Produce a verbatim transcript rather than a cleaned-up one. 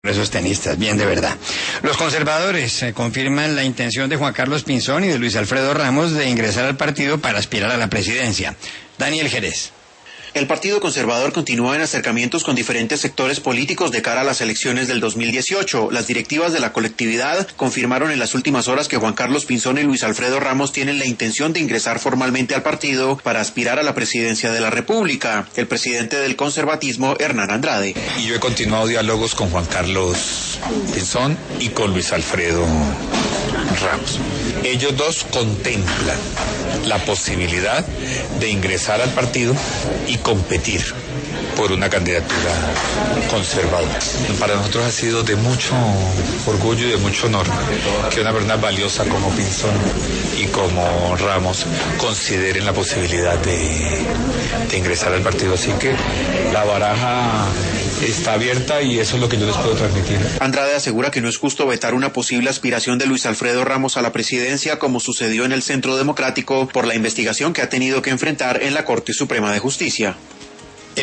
Esos tenistas, bien de verdad. Los conservadores eh, confirman la intención de Juan Carlos Pinzón y de Luis Alfredo Ramos de ingresar al partido para aspirar a la presidencia. Daniel Jerez. El Partido Conservador continúa en acercamientos con diferentes sectores políticos de cara a las elecciones del dos mil dieciocho. Las directivas de la colectividad confirmaron en las últimas horas que Juan Carlos Pinzón y Luis Alfredo Ramos tienen la intención de ingresar formalmente al partido para aspirar a la presidencia de la República. El presidente del conservatismo, Hernán Andrade. Y yo he continuado diálogos con Juan Carlos Pinzón y con Luis Alfredo Ramos. Ellos dos contemplan la posibilidad de ingresar al partido y competir por una candidatura conservadora. Para nosotros ha sido de mucho orgullo y de mucho honor que una persona valiosa como Pinzón y como Ramos consideren la posibilidad de, de ingresar al partido. Así que la baraja está abierta y eso es lo que yo les puedo transmitir. Andrade asegura que no es justo vetar una posible aspiración de Luis Alfredo Ramos a la presidencia, como sucedió en el Centro Democrático, por la investigación que ha tenido que enfrentar en la Corte Suprema de Justicia.